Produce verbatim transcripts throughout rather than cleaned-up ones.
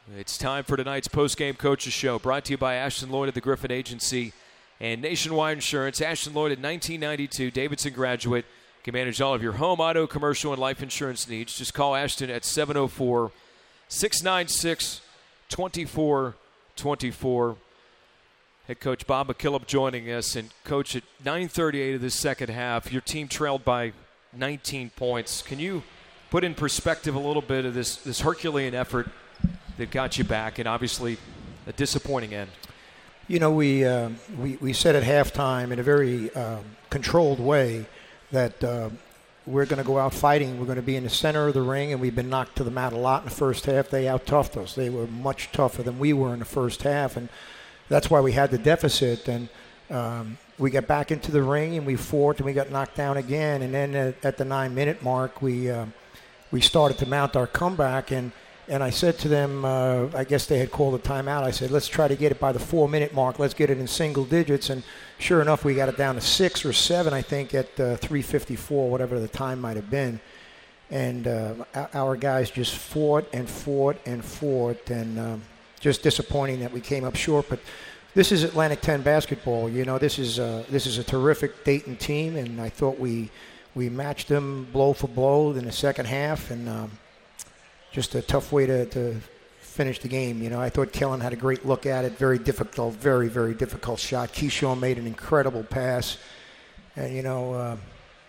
It's time for tonight's post-game coaches show, brought to you by Ashton Lloyd of the Griffin Agency and Nationwide Insurance. Ashton Lloyd, at nineteen ninety-two, Davidson graduate, can manage all of your home, auto, commercial, and life insurance needs. Just call Ashton at seven oh four, six nine six, two four two four. Head coach Bob McKillop joining us. And, Coach, at nine thirty-eight of the second half, your team trailed by nineteen points. Can you put in perspective a little bit of this, this Herculean effort that got you back, and obviously a disappointing end? You know, we uh, we, we said at halftime in a very uh, controlled way that uh, we're going to go out fighting. We're going to be in the center of the ring, and we've been knocked to the mat a lot in the first half. They out-toughed us. They were much tougher than we were in the first half, and that's why we had the deficit. And um, we got back into the ring, and we fought, and we got knocked down again. And then at, at the nine-minute mark, we uh, we started to mount our comeback, and And I said to them, uh, I guess they had called a timeout. I said, let's try to get it by the four-minute mark. Let's get it in single digits. And sure enough, we got it down to six or seven, I think, at uh, three fifty-four, whatever the time might have been. And uh, our guys just fought and fought and fought, and um, just disappointing that we came up short. But this is Atlantic ten basketball. You know, this is uh, this is a terrific Dayton team, and I thought we we matched them blow for blow in the second half, and um, just a tough way to, to finish the game. You know, I thought Kellen had a great look at it. Very difficult, very, very difficult shot. Keyshawn made an incredible pass. And, you know, uh,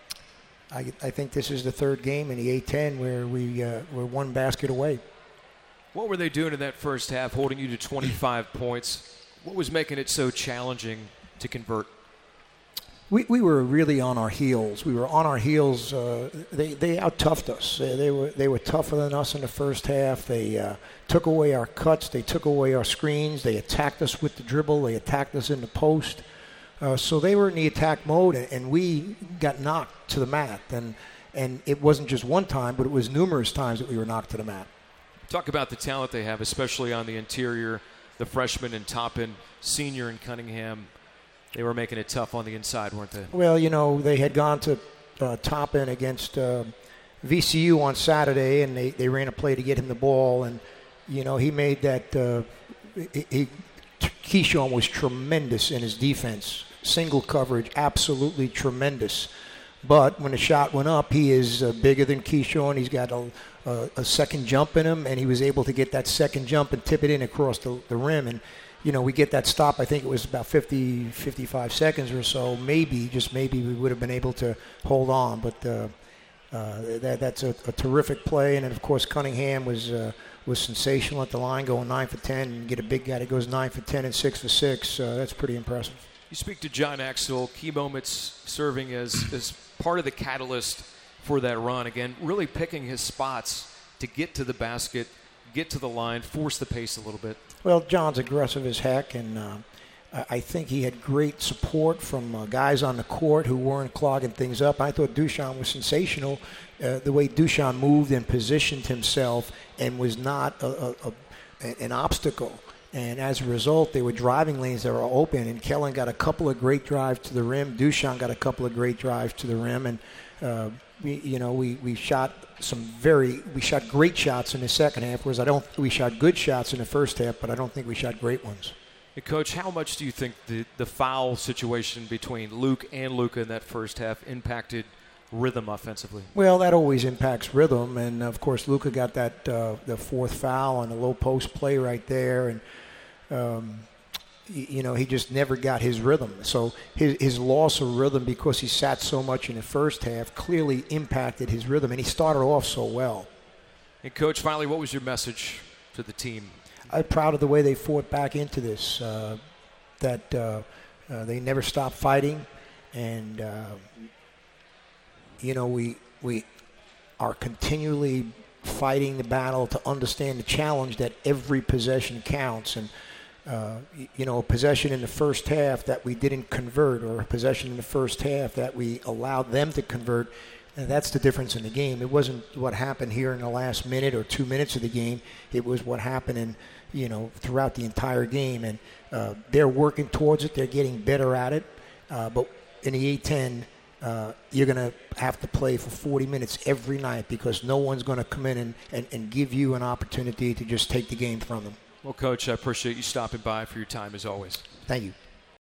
I, I think this is the third game in the A ten where we, uh, we're one basket away. What were they doing in that first half, holding you to twenty-five points? What was making it so challenging to convert? We we were really on our heels. We were on our heels. Uh, they they out-toughed us. They, they were they were tougher than us in the first half. They uh, took away our cuts. They took away our screens. They attacked us with the dribble. They attacked us in the post. Uh, so they were in the attack mode, and, and we got knocked to the mat. And and it wasn't just one time, but it was numerous times that we were knocked to the mat. Talk about the talent they have, especially on the interior. The freshman and Toppin, senior in Cunningham. They were making it tough on the inside, weren't they? Well, you know, they had gone to uh, Toppin against uh, V C U on Saturday, and they, they ran a play to get him the ball. And, you know, he made that uh, – he, Keyshawn was tremendous in his defense. Single coverage, absolutely tremendous. But when the shot went up, he is uh, bigger than Keyshawn. He's got a, a, a second jump in him, and he was able to get that second jump and tip it in across the, the rim. And, you know, we get that stop, I think it was about fifty, fifty-five seconds or so. Maybe, just maybe, we would have been able to hold on. But uh, uh, that, that's a, a terrific play. And then, of course, Cunningham was uh, was sensational at the line, going nine for ten. And get a big guy that goes nine for ten and six for six. Uh, that's pretty impressive. You speak to John Axel, key moments serving as, as part of the catalyst for that run. Again, really picking his spots to get to the basket, get to the line, force the pace a little bit. Well, John's aggressive as heck, and uh, I think he had great support from uh, guys on the court who weren't clogging things up. I thought Dushan was sensational, uh, the way Dushan moved and positioned himself and was not a, a, a, an obstacle. And as a result, they were driving lanes that were open, and Kellen got a couple of great drives to the rim. Dushan got a couple of great drives to the rim, and uh, we, you know, we, we shot some very we shot great shots in the second half. Whereas I don't we shot good shots in the first half, but I don't think we shot great ones. Hey, Coach, how much do you think the the foul situation between Luke and Luka in that first half impacted rhythm offensively? Well, that always impacts rhythm, and of course Luka got that uh, the fourth foul on the low post play right there, and um, you know, he just never got his rhythm. So his his loss of rhythm, because he sat so much in the first half, clearly impacted his rhythm, and he started off so well. And Coach, finally, what was your message to the team? I'm proud of the way they fought back into this, uh, that uh, uh, they never stopped fighting, and uh, you know, we we are continually fighting the battle to understand the challenge that every possession counts. And uh, you know, a possession in the first half that we didn't convert, or a possession in the first half that we allowed them to convert, and that's the difference in the game. It wasn't what happened here in the last minute or two minutes of the game. It was what happened in, you know, throughout the entire game. And uh, they're working towards it. They're getting better at it. Uh, but in the A ten, uh, you're going to have to play for forty minutes every night because no one's going to come in and, and, and give you an opportunity to just take the game from them. Well, Coach, I appreciate you stopping by for your time as always. Thank you.